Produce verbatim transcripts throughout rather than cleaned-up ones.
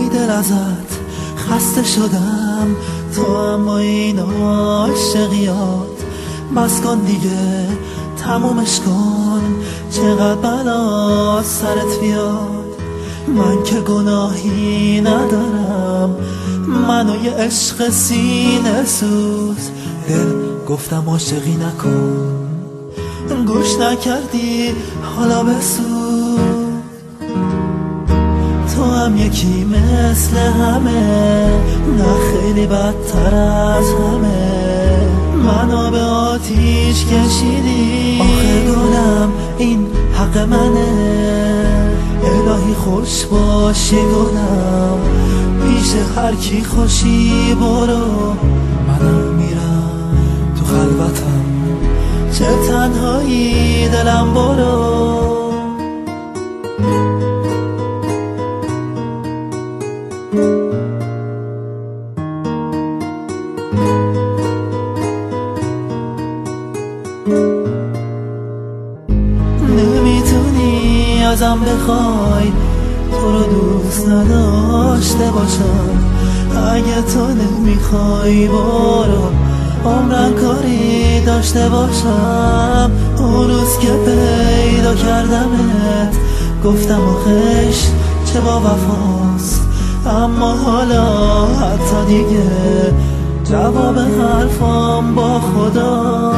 ای دل ازت خسته شدم، تو هم با این عاشقیات بس کن دیگه، تمومش کن، چقدر بلا سرت بیاد. من که گناهی ندارم، منو یه عشق سینه سوز، دل گفتم عاشقی نکن، گوش نکردی حالا بسوز. تو هم یکی مثل همه، نه خیلی بدتر از همه، منو به آتیش کشیدی. آخه گلم این حق منه، الهی خوش باشی گلم، پیش هر کی خوشی برو، منم میرم تو خلوتم، چه تنهایی دلم برو. نمیتونی ازم بخوای تو رو دوست نداشته باشم، اگه تو نمیخوای برو، عمرن کاری داشته باشم. اون روز که پیدا کردمت گفتم آخش چه با وفاست، اما حالا حتی دیگه جواب حرفام با خدا.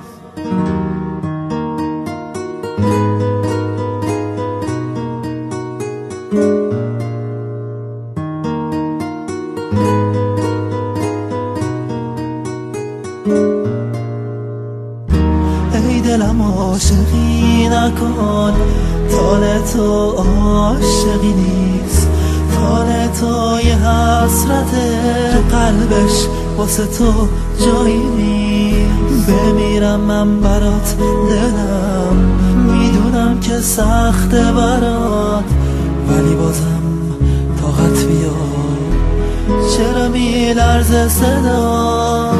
ای دلم عاشقی نکن، طال تو عاشقی نیست، طال تو یه حسرته، تو قلبش واسه تو جایی نیست. بمیرم من برات دلم، میدونم که سخته برات، ولی بازم طاقت بیار، چرا میلرزه صدا.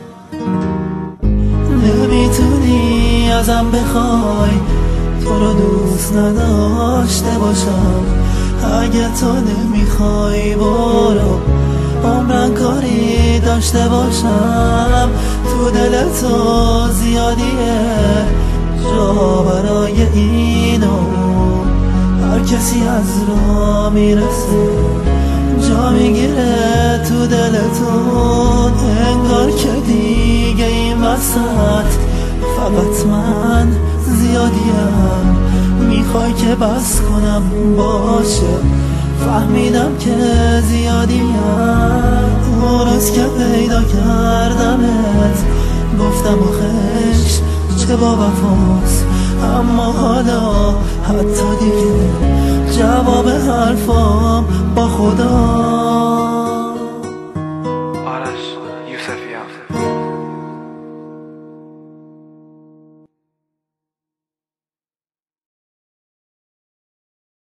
نمیتونی ازم بخوای تو رو دوست نداشته باشم، اگه تو نمیخوای برو، عمرن کاری داشته باشم. تو دل تو زیادیه جا برای اینو، هر کسی از راه میرسه جا میگیره تو دل تو. انگار که دیگه این وسط فقط من زیادیم، میخوای که بس کنم باشه، فهمیدم که زیادیم. اون روز که پیدا کردمت گفتم آخش چه با وفاست، اما حالا حتی دیگه جواب حرفام با خدا.